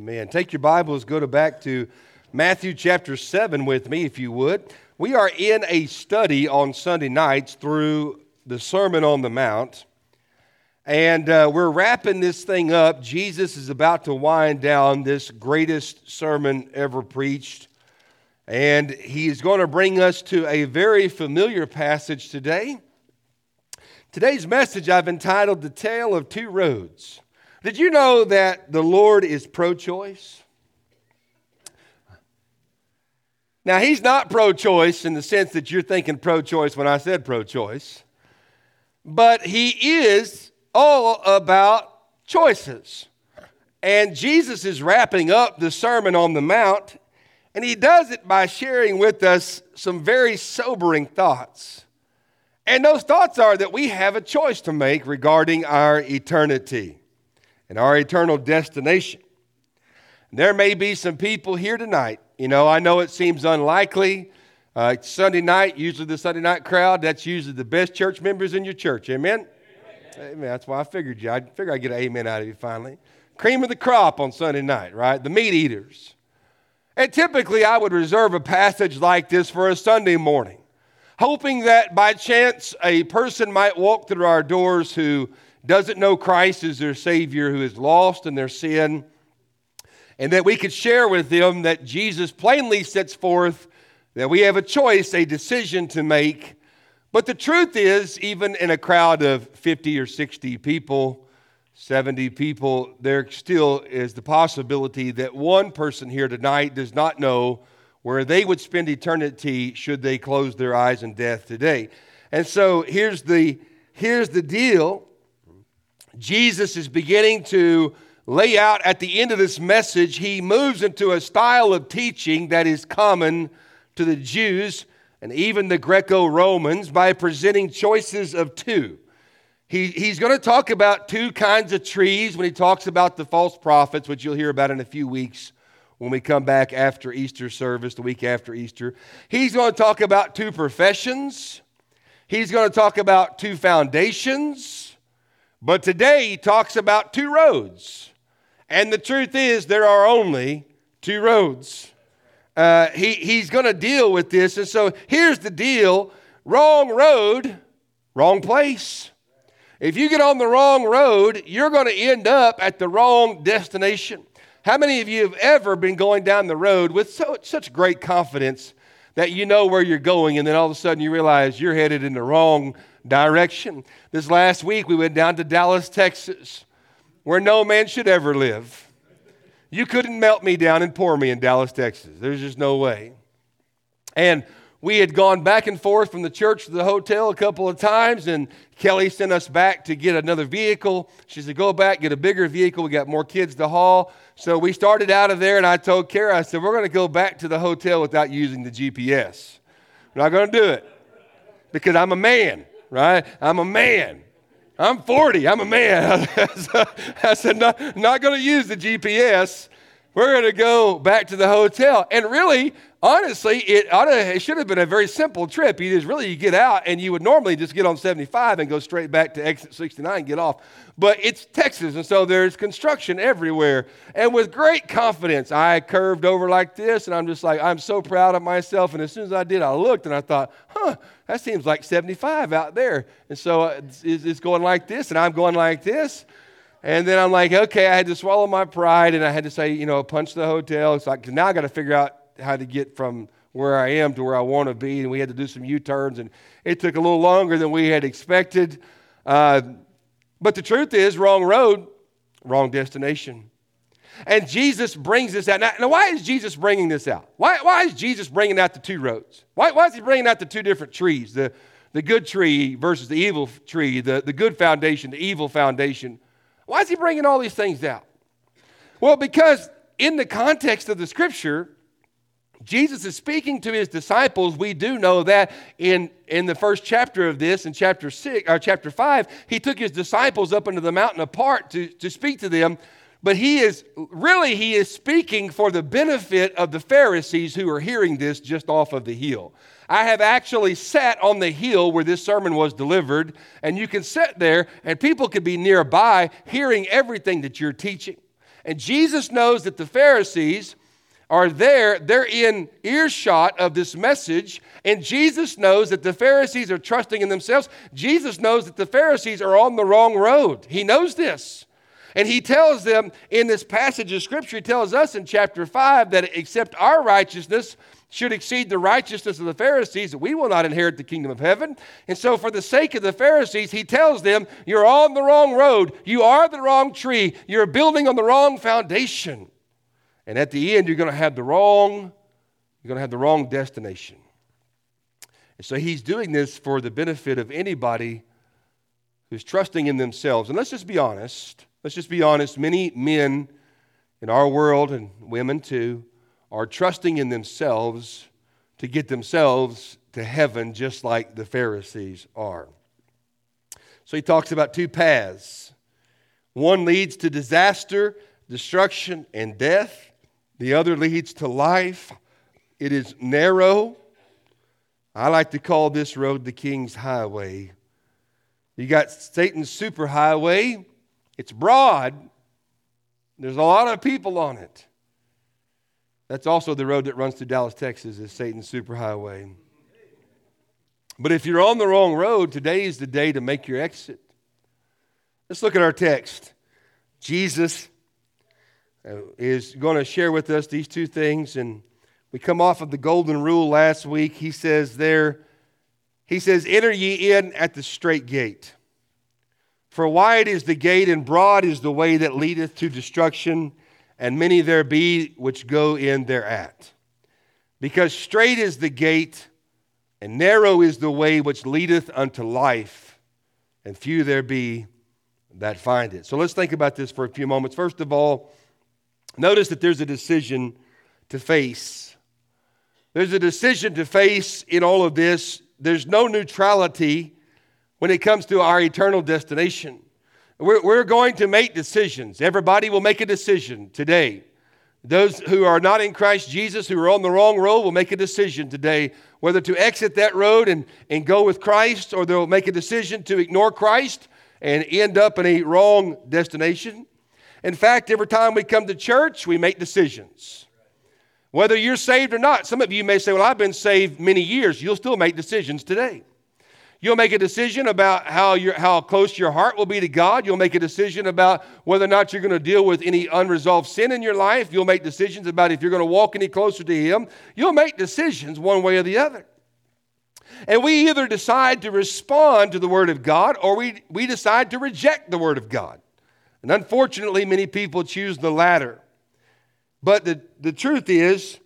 Amen. Take your Bibles, back to Matthew chapter 7 with me, if you would. We are in a study on Sunday nights through the Sermon on the Mount, and we're wrapping this thing up. Jesus is about to wind down this greatest sermon ever preached, and he's going to bring us to a very familiar passage today. Today's message I've entitled, The Tale of Two Roads. Did you know that the Lord is pro-choice? Now, he's not pro-choice in the sense that you're thinking pro-choice when I said pro-choice, but he is all about choices. And Jesus is wrapping up the Sermon on the Mount, and he does it by sharing with us some very sobering thoughts. And those thoughts are that we have a choice to make regarding our eternity and our eternal destination. There may be some people here tonight. I know it seems unlikely. Sunday night, usually the Sunday night crowd, that's usually the best church members in your church. Amen? Amen. That's why I figured I'd get an amen out of you finally. Cream of the crop on Sunday night, right? The meat eaters. And typically I would reserve a passage like this for a Sunday morning, hoping that by chance a person might walk through our doors who doesn't know Christ as their Savior, who is lost in their sin, and that we could share with them that Jesus plainly sets forth that we have a choice, a decision to make. But the truth is, even in a crowd of 50 or 60 people, 70 people, there still is the possibility that one person here tonight does not know where they would spend eternity should they close their eyes in death today. And so here's the deal. Jesus is beginning to lay out at the end of this message. He moves into a style of teaching that is common to the Jews and even the Greco-Romans by presenting choices of two. He's going to talk about two kinds of trees when he talks about the false prophets, which you'll hear about in a few weeks when we come back after Easter service, the week after Easter. He's going to talk about two professions. He's going to talk about two foundations. But today he talks about two roads. And the truth is there are only two roads. He's going to deal with this. And so here's the deal. Wrong road, wrong place. If you get on the wrong road, you're going to end up at the wrong destination. How many of you have ever been going down the road with such great confidence that you know where you're going, and then all of a sudden you realize you're headed in the wrong direction? This last week we went down to Dallas, Texas, where no man should ever live. You couldn't melt me down and pour me in Dallas, Texas. There's just no way. And we had gone back and forth from the church to the hotel a couple of times, and Kelly sent us back to get another vehicle. She said, go back, get a bigger vehicle. We got more kids to haul. So we started out of there, and I told Kara, I said, we're going to go back to the hotel without using the GPS. We're not going to do it because I'm a man, right? I'm a man. I'm 40. I'm a man. I said, not going to use the GPS. We're going to go back to the hotel. And really, honestly, it should have been a very simple trip. You get out, and you would normally just get on 75 and go straight back to exit 69 and get off. But it's Texas, and so there's construction everywhere. And with great confidence, I curved over like this, and I'm just like, I'm so proud of myself. And as soon as I did, I looked, and I thought, that seems like 75 out there. And so it's going like this, and I'm going like this. And then I'm like, okay, I had to swallow my pride, and I had to say, punch the hotel. It's like, now I got to figure out how to get from where I am to where I want to be, and we had to do some U-turns, and it took a little longer than we had expected. But the truth is, wrong road, wrong destination. And Jesus brings this out. Now why is Jesus bringing this out? Why is Jesus bringing out the two roads? Why is he bringing out the two different trees, the good tree versus the evil tree, the good foundation, the evil foundation? Why is he bringing all these things out? Well, because in the context of the Scripture, Jesus is speaking to his disciples. We do know that in the first chapter of this, in chapter 5, he took his disciples up into the mountain apart to speak to them. But he is speaking for the benefit of the Pharisees who are hearing this just off of the hill. I have actually sat on the hill where this sermon was delivered, and you can sit there and people could be nearby hearing everything that you're teaching. And Jesus knows that the Pharisees are there. They're in earshot of this message. And Jesus knows that the Pharisees are trusting in themselves. Jesus knows that the Pharisees are on the wrong road. He knows this. And he tells them in this passage of Scripture, he tells us in chapter 5 that except our righteousness should exceed the righteousness of the Pharisees, we will not inherit the kingdom of heaven. And so for the sake of the Pharisees, he tells them, you're on the wrong road. You are the wrong tree. You're building on the wrong foundation. And at the end, you're going to have the wrong destination. And so he's doing this for the benefit of anybody who's trusting in themselves. And let's just be honest. Many men in our world, and women too, are trusting in themselves to get themselves to heaven just like the Pharisees are. So he talks about two paths. One leads to disaster, destruction, and death. The other leads to life. It is narrow. I like to call this road the King's Highway. You got Satan's superhighway. It's broad. There's a lot of people on it. That's also the road that runs through Dallas, Texas, is Satan's superhighway. But if you're on the wrong road, today is the day to make your exit. Let's look at our text. Jesus is going to share with us these two things, and we come off of the golden rule last week. He says, enter ye in at the strait gate. For wide is the gate, and broad is the way that leadeth to destruction, and many there be which go in thereat. Because strait is the gate, and narrow is the way which leadeth unto life, and few there be that find it. So let's think about this for a few moments. First of all, notice that there's a decision to face. There's a decision to face in all of this. There's no neutrality when it comes to our eternal destination. We're going to make decisions. Everybody will make a decision today. Those who are not in Christ Jesus, who are on the wrong road, will make a decision today whether to exit that road and go with Christ, or they'll make a decision to ignore Christ and end up in a wrong destination. In fact, every time we come to church, we make decisions. Whether you're saved or not. Some of you may say, well, I've been saved many years. You'll still make decisions today. You'll make a decision about how close your heart will be to God. You'll make a decision about whether or not you're going to deal with any unresolved sin in your life. You'll make decisions about if you're going to walk any closer to Him. You'll make decisions one way or the other. And we either decide to respond to the Word of God, or we decide to reject the Word of God. And unfortunately, many people choose the latter. But the truth is,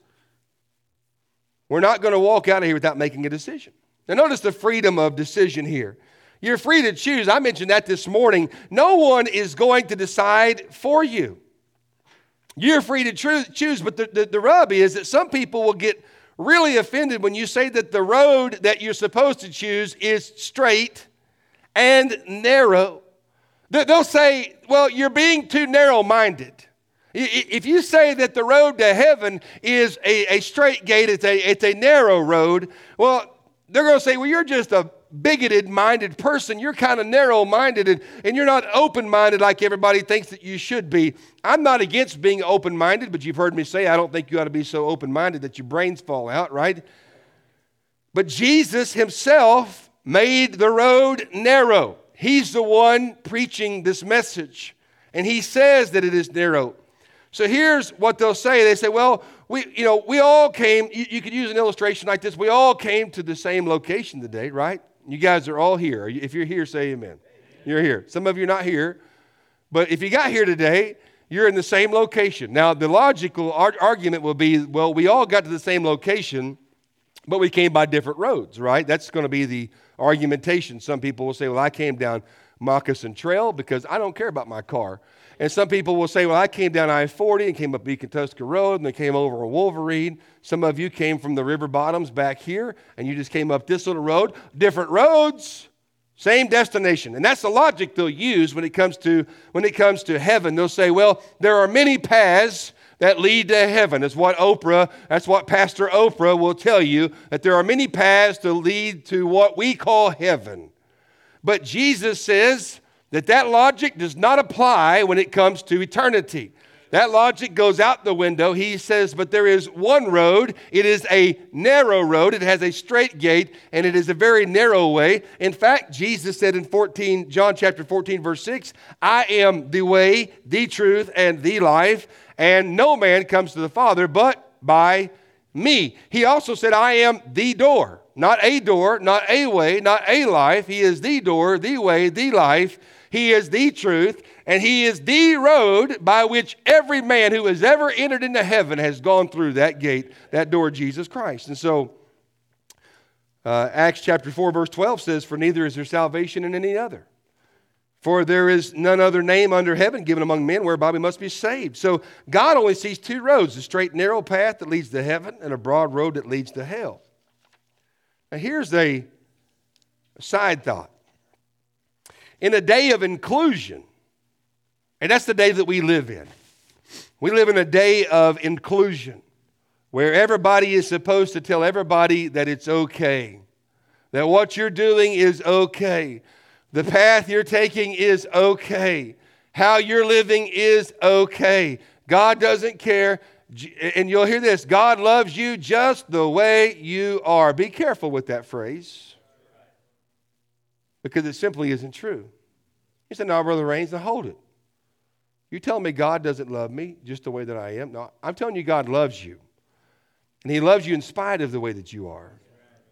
we're not going to walk out of here without making a decision. Now notice the freedom of decision here. You're free to choose. I mentioned that this morning. No one is going to decide for you. You're free to choose, but the rub is that some people will get really offended when you say that the road that you're supposed to choose is straight and narrow. They'll say, well, you're being too narrow-minded. If you say that the road to heaven is a straight gate, it's a narrow road, well, they're going to say, well, you're just a bigoted-minded person. You're kind of narrow-minded, and you're not open-minded like everybody thinks that you should be. I'm not against being open-minded, but you've heard me say I don't think you ought to be so open-minded that your brains fall out, right? But Jesus Himself made the road narrow. He's the one preaching this message, and He says that it is narrow. So here's what they'll say. They say, well, we all came. You could use an illustration like this. We all came to the same location today, right? You guys are all here. If you're here, say amen. You're here. Some of you are not here. But if you got here today, you're in the same location. Now, the logical argument will be, well, we all got to the same location, but we came by different roads, right? That's going to be the argumentation. Some people will say, well, I came down Moccasin Trail because I don't care about my car. And some people will say, well, I came down I-40 and came up Beacon Tusker Road and then came over a Wolverine. Some of you came from the river bottoms back here and you just came up this little road. Different roads, same destination. And that's the logic they'll use when it comes to heaven. They'll say, well, there are many paths that lead to heaven. That's what Pastor Oprah will tell you, that there are many paths to lead to what we call heaven. But Jesus says that logic does not apply when it comes to eternity. That logic goes out the window. He says, but there is one road. It is a narrow road. It has a straight gate, and it is a very narrow way. In fact, Jesus said in John chapter 14, verse 6, I am the way, the truth, and the life, and no man comes to the Father but by me. He also said, I am the door, not a way, not a life. He is the door, the way, the life. He is the truth, and he is the road by which every man who has ever entered into heaven has gone through that gate, that door, Jesus Christ. And so, Acts chapter 4, verse 12 says, for neither is there salvation in any other. For there is none other name under heaven given among men whereby we must be saved. So God only sees two roads, a straight narrow path that leads to heaven and a broad road that leads to hell. Now here's a side thought. In a day of inclusion, and that's the day that we live in. We live in a day of inclusion where everybody is supposed to tell everybody that it's okay, that what you're doing is okay, the path you're taking is okay, how you're living is okay. God doesn't care, and you'll hear this, God loves you just the way you are. Be careful with that phrase, because it simply isn't true. You say, no, Brother Raines, now hold it. You telling me God doesn't love me just the way that I am? No, I'm telling you God loves you. And he loves you in spite of the way that you are.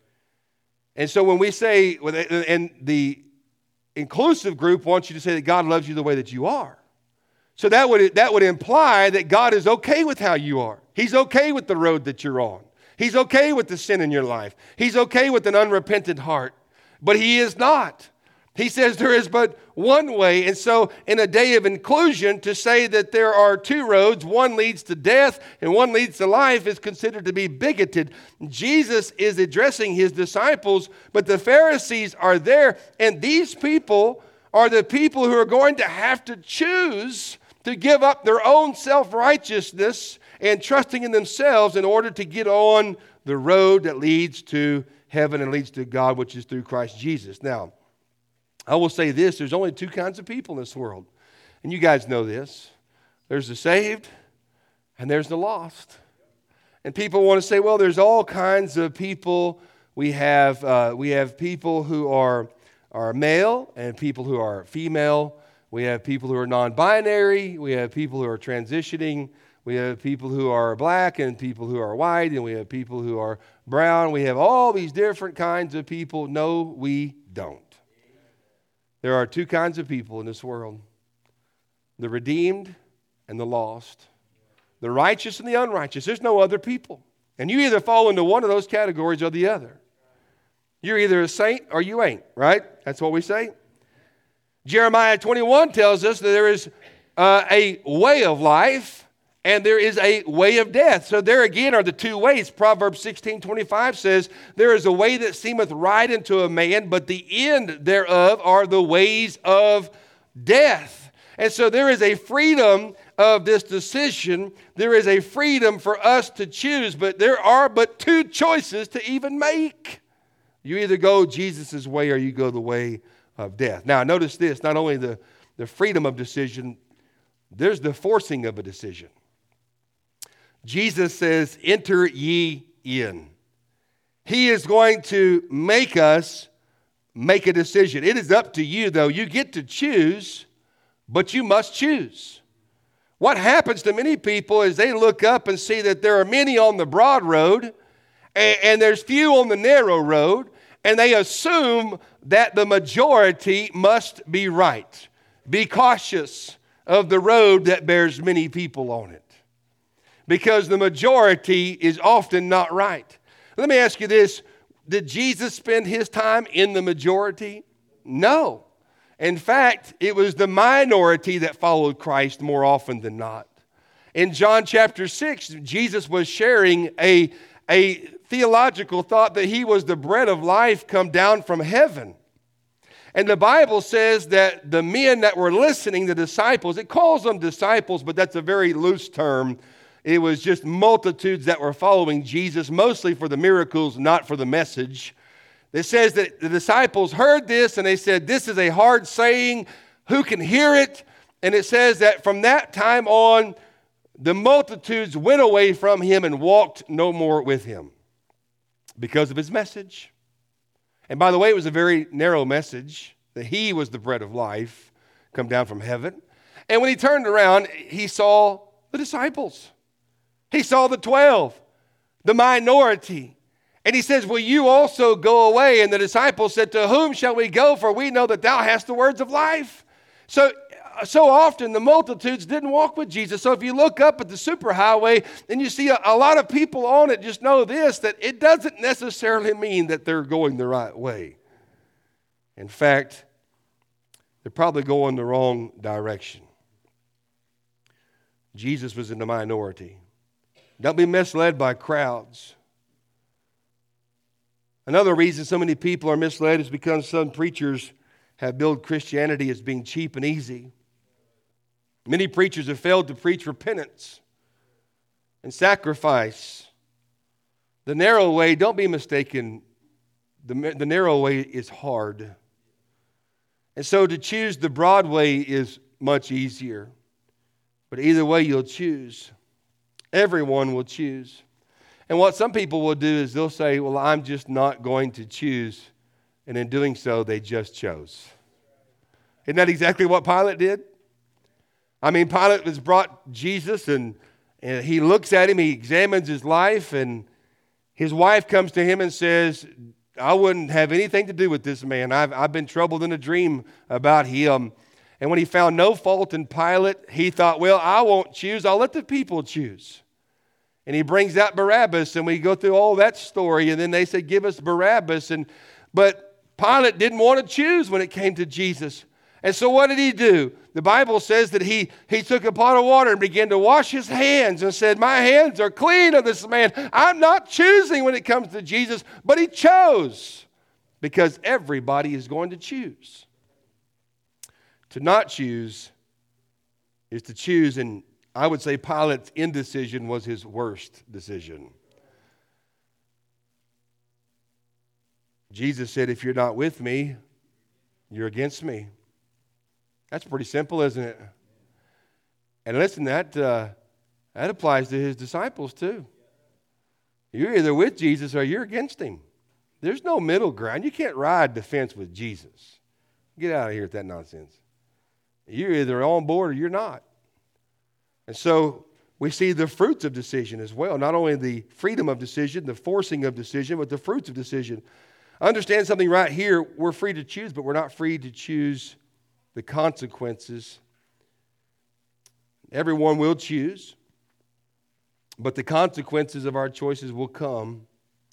And so when we say, and the inclusive group wants you to say that God loves you the way that you are. So that would imply that God is okay with how you are. He's okay with the road that you're on. He's okay with the sin in your life. He's okay with an unrepentant heart. But he is not. He says there is but one way. And so in a day of inclusion, to say that there are two roads, one leads to death and one leads to life, is considered to be bigoted. Jesus is addressing his disciples, but the Pharisees are there. And these people are the people who are going to have to choose to give up their own self-righteousness and trusting in themselves in order to get on the road that leads to heaven and leads to God, which is through Christ Jesus. Now, I will say this, there's only two kinds of people in this world. And you guys know this. There's the saved and there's the lost. And people want to say, well, there's all kinds of people. We have people who are male and people who are female. We have people who are non-binary. We have people who are transitioning. We have people who are black and people who are white. And we have people who are brown. We have all these different kinds of people. No, we don't. There are two kinds of people in this world, the redeemed and the lost, the righteous and the unrighteous. There's no other people. And you either fall into one of those categories or the other. You're either a saint or you ain't, right? That's what we say. Jeremiah 21 tells us that there is a way of life and there is a way of death. So there again are the two ways. Proverbs 16:25 says, there is a way that seemeth right unto a man, but the end thereof are the ways of death. And so there is a freedom of this decision. There is a freedom for us to choose, but there are but two choices to even make. You either go Jesus' way or you go the way of death. Now notice this, not only the freedom of decision, there's the forcing of a decision. Jesus says, enter ye in. He is going to make us make a decision. It is up to you, though. You get to choose, but you must choose. What happens to many people is they look up and see that there are many on the broad road and there's few on the narrow road, and they assume that the majority must be right. Be cautious of the road that bears many people on it, because the majority is often not right. Let me ask you this. Did Jesus spend his time in the majority? No. In fact, it was the minority that followed Christ more often than not. In John chapter 6, Jesus was sharing a theological thought that he was the bread of life come down from heaven. And the Bible says that the men that were listening, the disciples, it calls them disciples, but that's a very loose term. It was just multitudes that were following Jesus, mostly for the miracles, not for the message. It says that the disciples heard this and they said, this is a hard saying. Who can hear it? And it says that from that time on, the multitudes went away from him and walked no more with him because of his message. And by the way, it was a very narrow message that he was the bread of life come down from heaven. And when he turned around, he saw the disciples. He saw the 12, the minority. And he says, will you also go away? And the disciples said, to whom shall we go? For we know that thou hast the words of life. So often the multitudes didn't walk with Jesus. So if you look up at the superhighway and you see a lot of people on it, just know this, that it doesn't necessarily mean that they're going the right way. In fact, they're probably going the wrong direction. Jesus was in the minority. Don't be misled by crowds. Another reason so many people are misled is because some preachers have billed Christianity as being cheap and easy. Many preachers have failed to preach repentance and sacrifice. The narrow way, don't be mistaken, the narrow way is hard. And so to choose the broad way is much easier. But either way you'll choose. Everyone will choose. And what some people will do is they'll say, well, I'm just not going to choose. And in doing so, they just chose. Isn't that exactly what Pilate did? I mean, Pilate was brought Jesus, and he looks at him, he examines his life, and his wife comes to him and says, I wouldn't have anything to do with this man. I've been troubled in a dream about him. And when he found no fault in Pilate, he thought, well, I won't choose. I'll let the people choose. And he brings out Barabbas, and we go through all that story, and then they say, give us Barabbas. But Pilate didn't want to choose when it came to Jesus. And so what did he do? The Bible says that he took a pot of water and began to wash his hands and said, my hands are clean of this man. I'm not choosing when it comes to Jesus, but he chose because everybody is going to choose. To not choose is to choose, and I would say Pilate's indecision was his worst decision. Jesus said, if you're not with me, you're against me. That's pretty simple, isn't it? And listen, that applies to his disciples too. You're either with Jesus or you're against him. There's no middle ground. You can't ride the fence with Jesus. Get out of here with that nonsense. You're either on board or you're not. And so we see the fruits of decision as well. Not only the freedom of decision, the forcing of decision, but the fruits of decision. Understand something right here. We're free to choose, but we're not free to choose the consequences. Everyone will choose, but the consequences of our choices will come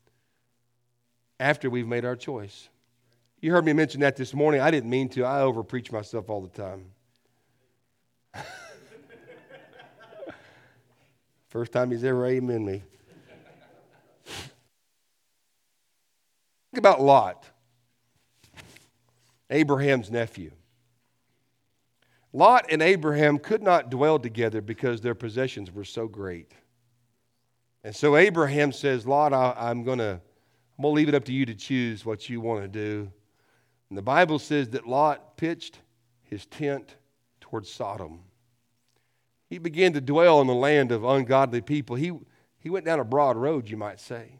after we've made our choice. You heard me mention that this morning. I didn't mean to. I overpreach myself all the time. First time he's ever amen me. Think about Lot, Abraham's nephew. Lot and Abraham could not dwell together because their possessions were so great. And so Abraham says, Lot, I'm going to leave it up to you to choose what you want to do. And the Bible says that Lot pitched his tent towards Sodom. He began to dwell in the land of ungodly people. He went down a broad road, you might say.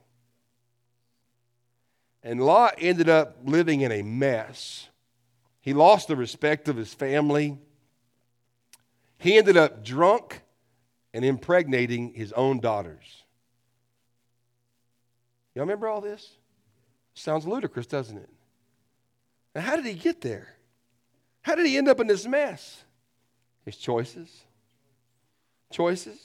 And Lot ended up living in a mess. He lost the respect of his family. He ended up drunk and impregnating his own daughters. Y'all remember all this? Sounds ludicrous, doesn't it? Now, how did he get there? How did he end up in this mess? His choices. Choices.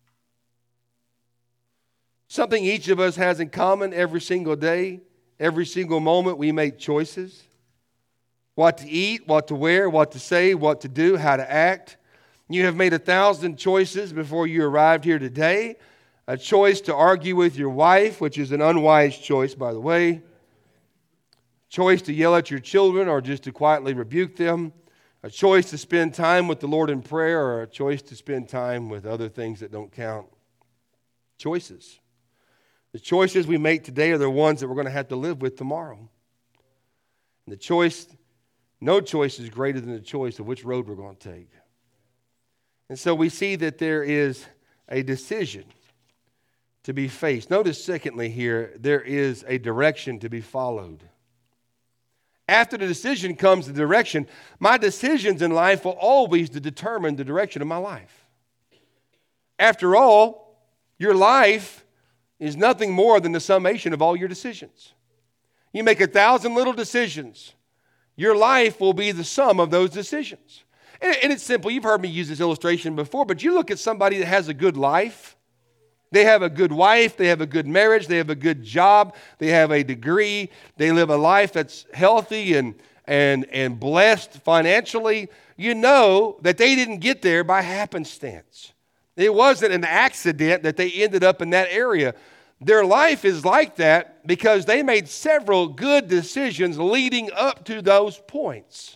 Something each of us has in common every single day, every single moment we make choices. What to eat, what to wear, what to say, what to do, how to act. You have made 1,000 choices before you arrived here today. A choice to argue with your wife, which is an unwise choice, by the way. Choice to yell at your children or just to quietly rebuke them. A choice to spend time with the Lord in prayer or a choice to spend time with other things that don't count. Choices. The choices we make today are the ones that we're going to have to live with tomorrow. And the choice, no choice is greater than the choice of which road we're going to take. And so we see that there is a decision to be faced. Notice, secondly, here, there is a direction to be followed. After the decision comes the direction. My decisions in life will always determine the direction of my life. After all, your life is nothing more than the summation of all your decisions. You make 1,000 little decisions. Your life will be the sum of those decisions. And it's simple. You've heard me use this illustration before, but you look at somebody that has a good life. They have a good wife. They have a good marriage. They have a good job. They have a degree. They live a life that's healthy and blessed financially. You know that they didn't get there by happenstance. It wasn't an accident that they ended up in that area. Their life is like that because they made several good decisions leading up to those points.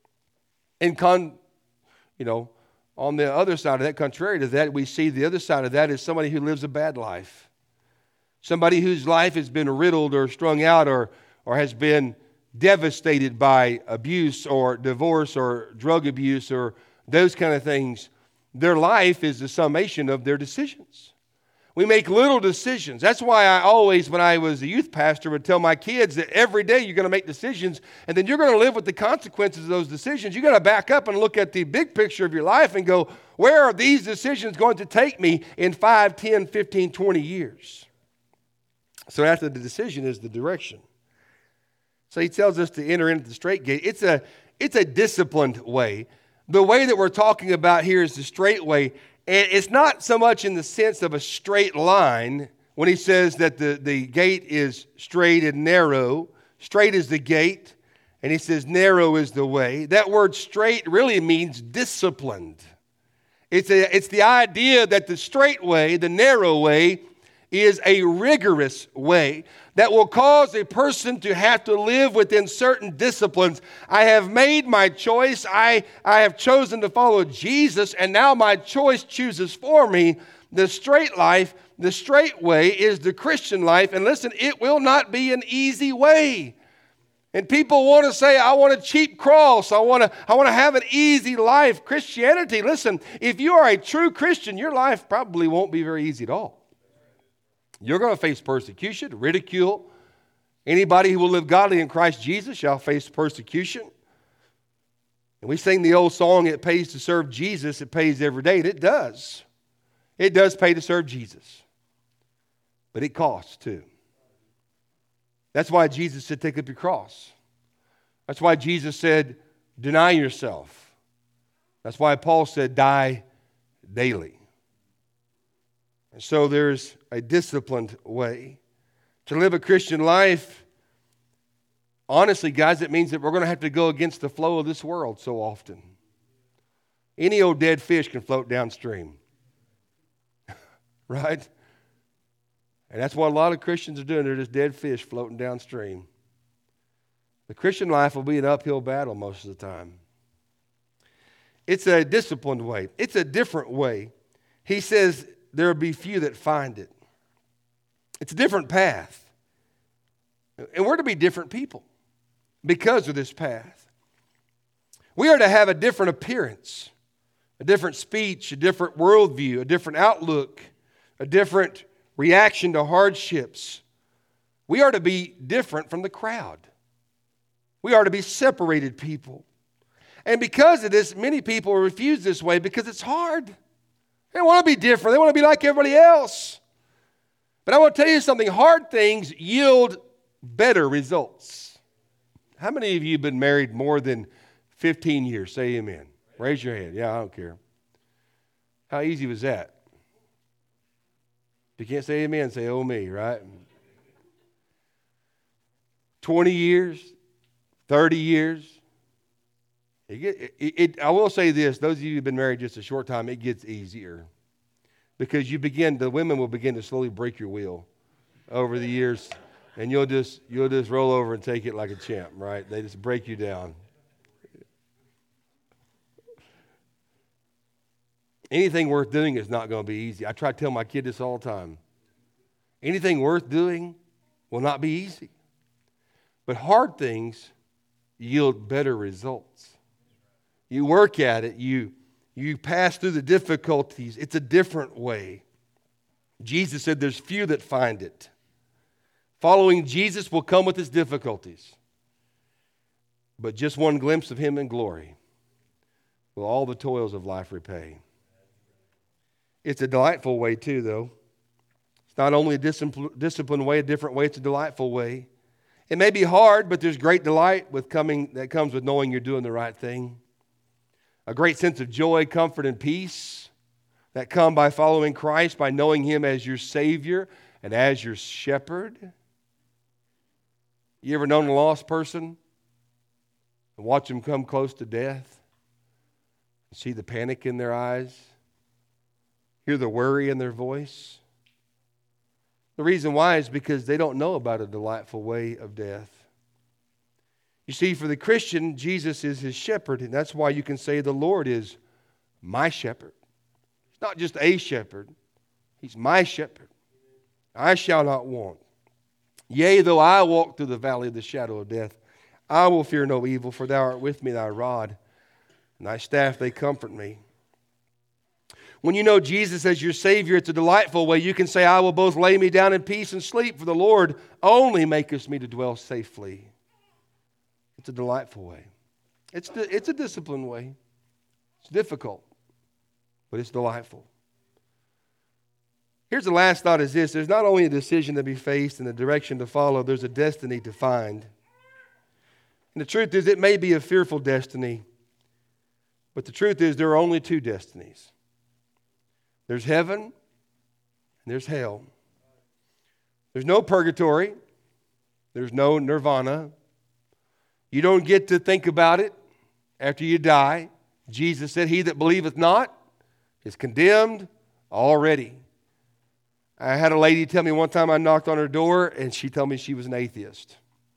On the other side of that, contrary to that, we see the other side of that is somebody who lives a bad life. Somebody whose life has been riddled or strung out or has been devastated by abuse or divorce or drug abuse or those kind of things. Their life is the summation of their decisions. We make little decisions. That's why I always, when I was a youth pastor, would tell my kids that every day you're going to make decisions, and then you're going to live with the consequences of those decisions. You've got to back up and look at the big picture of your life and go, where are these decisions going to take me in 5, 10, 15, 20 years? So after the decision is the direction. So he tells us to enter into the straight gate. It's a disciplined way. The way that we're talking about here is the straight way. And it's not so much in the sense of a straight line when he says that the gate is straight and narrow. Straight is the gate, and he says narrow is the way. That word straight really means disciplined. It's the idea that the straight way, the narrow way, is a rigorous way that will cause a person to have to live within certain disciplines. I have made my choice. I have chosen to follow Jesus, and now my choice chooses for me. The straight life, the straight way is the Christian life. And listen, it will not be an easy way. And people want to say, I want a cheap cross. I want to have an easy life. Christianity, listen, if you are a true Christian, your life probably won't be very easy at all. You're going to face persecution, ridicule. Anybody who will live godly in Christ Jesus shall face persecution. And we sing the old song, it pays to serve Jesus, it pays every day. And it does. It does pay to serve Jesus. But it costs too. That's why Jesus said, take up your cross. That's why Jesus said, deny yourself. That's why Paul said, die daily. And so there's a disciplined way. To live a Christian life, honestly, guys, it means that we're going to have to go against the flow of this world so often. Any old dead fish can float downstream. Right? And that's what a lot of Christians are doing. They're just dead fish floating downstream. The Christian life will be an uphill battle most of the time. It's a disciplined way. It's a different way. He says, there will be few that find it. It's a different path. And we're to be different people because of this path. We are to have a different appearance, a different speech, a different worldview, a different outlook, a different reaction to hardships. We are to be different from the crowd. We are to be separated people. And because of this, many people refuse this way because it's hard. They want to be different. They want to be like everybody else. But I want to tell you something. Hard things yield better results. How many of you have been married more than 15 years? Say amen. Raise your hand. Yeah, I don't care. How easy was that? If you can't say amen, say oh me, right? 20 years, 30 years. I will say this, those of you who have been married just a short time, it gets easier. Because the women will begin to slowly break your wheel over the years. And you'll just roll over and take it like a champ, right? They just break you down. Anything worth doing is not going to be easy. I try to tell my kid this all the time. Anything worth doing will not be easy. But hard things yield better results. You work at it, you You pass through the difficulties. It's a different way. Jesus said there's few that find it. Following Jesus will come with its difficulties. But just one glimpse of him in glory will all the toils of life repay. It's a delightful way too, though. It's not only a disciplined way, a different way, it's a delightful way. It may be hard, but there's great delight that comes with knowing you're doing the right thing. A great sense of joy, comfort, and peace that come by following Christ, by knowing him as your Savior and as your shepherd. You ever known a lost person and watch them come close to death? See the panic in their eyes? Hear the worry in their voice? The reason why is because they don't know about a delightful way of death. You see, for the Christian, Jesus is his shepherd, and that's why you can say the Lord is my shepherd. He's not just a shepherd. He's my shepherd. I shall not want. Yea, though I walk through the valley of the shadow of death, I will fear no evil, for thou art with me, thy rod and thy staff, they comfort me. When you know Jesus as your Savior, it's a delightful way. You can say, I will both lay me down in peace and sleep, for the Lord only maketh me to dwell safely. It's a delightful way. It's a disciplined way. It's difficult, but it's delightful. Here's the last thought is this. There's not only a decision to be faced and a direction to follow, there's a destiny to find. And the truth is, it may be a fearful destiny, but the truth is there are only two destinies. There's heaven and there's hell. There's no purgatory. There's no nirvana. You don't get to think about it after you die. Jesus said, he that believeth not is condemned already. I had a lady tell me one time I knocked on her door and she told me she was an atheist.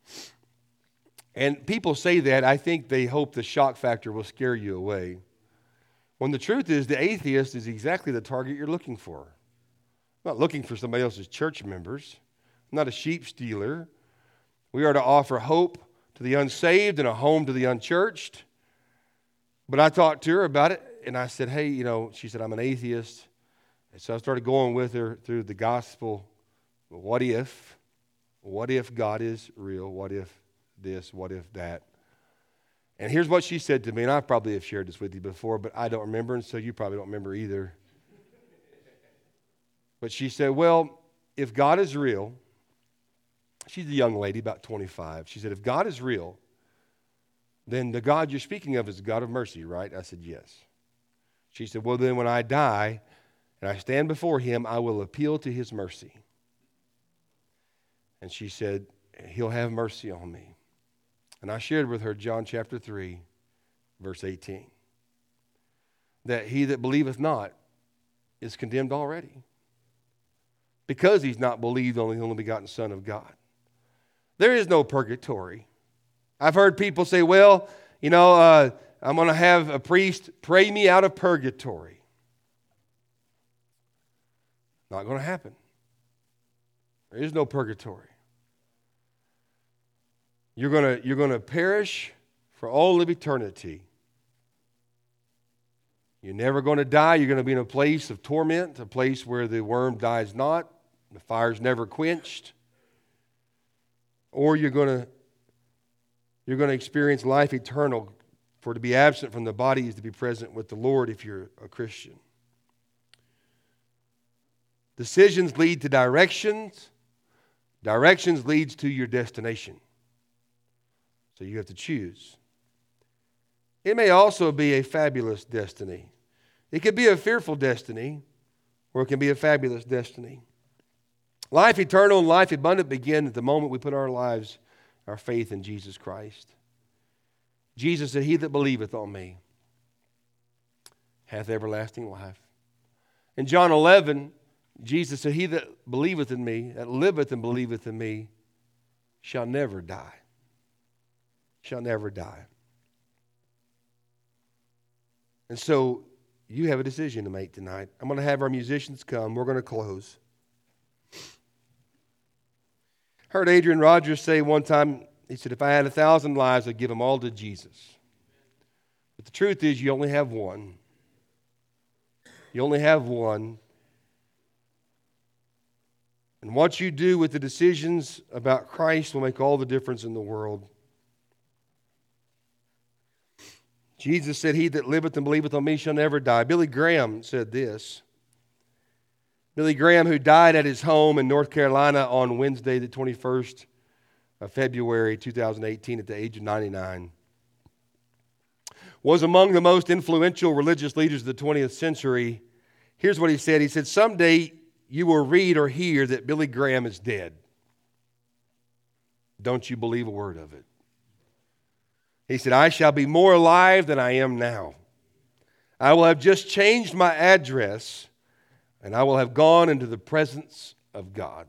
And people say that. I think they hope the shock factor will scare you away. When the truth is, the atheist is exactly the target you're looking for. I'm not looking for somebody else's church members. I'm not a sheep stealer. We are to offer hope to the unsaved and a home to the unchurched. But I talked to her about it, and I said, hey, she said, I'm an atheist. And so I started going with her through the gospel. What if? What if God is real? What if this? What if that? And here's what she said to me, and I probably have shared this with you before, but I don't remember, and so you probably don't remember either. But she said, well, if God is real, she's a young lady, about 25. She said, if God is real, then the God you're speaking of is the God of mercy, right? I said, yes. She said, well, then when I die and I stand before him, I will appeal to his mercy. And she said, he'll have mercy on me. And I shared with her John chapter 3, verse 18. That he that believeth not is condemned already, because he's not believed on the only begotten Son of God. There is no purgatory. I've heard people say, well, I'm going to have a priest pray me out of purgatory. Not going to happen. There is no purgatory. You're going to perish for all of eternity. You're never going to die. You're going to be in a place of torment, a place where the worm dies not, the fire's never quenched. Or you're going to experience life eternal. For to be absent from the body is to be present with the Lord if you're a Christian. Decisions lead to directions. Directions leads to your destination. So you have to choose. It may also be a fabulous destiny. It could be a fearful destiny, or it can be a fabulous destiny. Life eternal and life abundant begin at the moment we put our faith in Jesus Christ. Jesus said, he that believeth on me hath everlasting life. In John 11, Jesus said, he that believeth in me, that liveth and believeth in me, shall never die. Shall never die. And so you have a decision to make tonight. I'm going to have our musicians come. We're going to close. Heard Adrian Rogers say one time, he said, if I had 1,000 lives, I'd give them all to Jesus. But the truth is you only have one. You only have one. And what you do with the decisions about Christ will make all the difference in the world. Jesus said, "He that liveth and believeth on me shall never die." Billy Graham said this. Billy Graham, who died at his home in North Carolina on Wednesday, the 21st of February 2018 at the age of 99, was among the most influential religious leaders of the 20th century. Here's what he said. He said, "Someday you will read or hear that Billy Graham is dead. Don't you believe a word of it." He said, "I shall be more alive than I am now. I will have just changed my address, and I will have gone into the presence of God."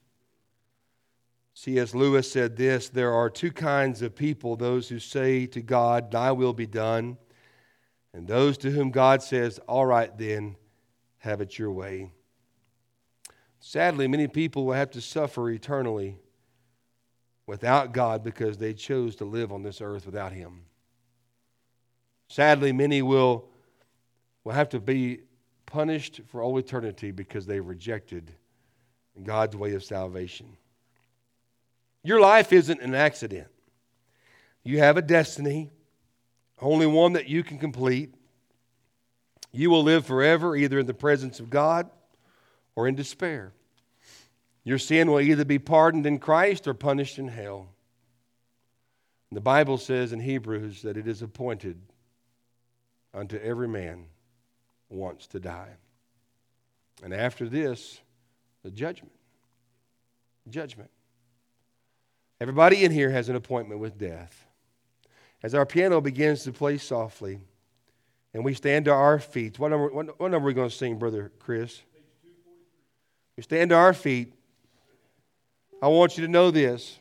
C.S. Lewis said this: "There are two kinds of people, those who say to God, 'Thy will be done,' and those to whom God says, 'All right then, have it your way.'" Sadly, many people will have to suffer eternally without God because they chose to live on this earth without Him. Sadly, many will have to be punished for all eternity because they rejected God's way of salvation. Your life isn't an accident. You have a destiny, only one that you can complete. You will live forever either in the presence of God or in despair. Your sin will either be pardoned in Christ or punished in hell. The Bible says in Hebrews that it is appointed unto every man once to die. And after this, the judgment. Judgment. Everybody in here has an appointment with death. As our piano begins to play softly and we stand to our feet, what number are we going to sing, Brother Chris? We stand to our feet. I want you to know this,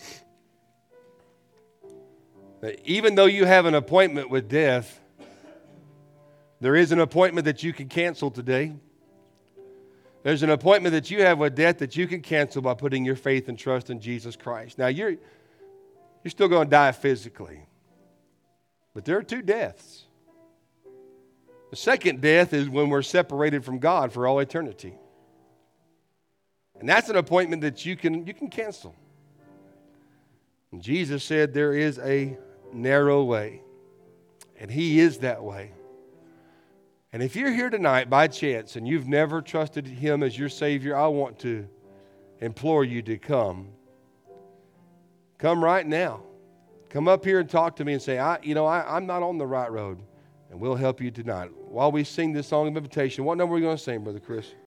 that even though you have an appointment with death, there is an appointment that you can cancel today. There's an appointment that you have with death that you can cancel by putting your faith and trust in Jesus Christ. Now, you're still going to die physically, but there are two deaths. The second death is when we're separated from God for all eternity. And that's an appointment that you can cancel. And Jesus said there is a narrow way, and He is that way. And if you're here tonight by chance and you've never trusted Him as your Savior, I want to implore you to come. Come right now. Come up here and talk to me and say, I'm not on the right road. And we'll help you tonight. While we sing this song of invitation, what number are we going to sing, Brother Chris?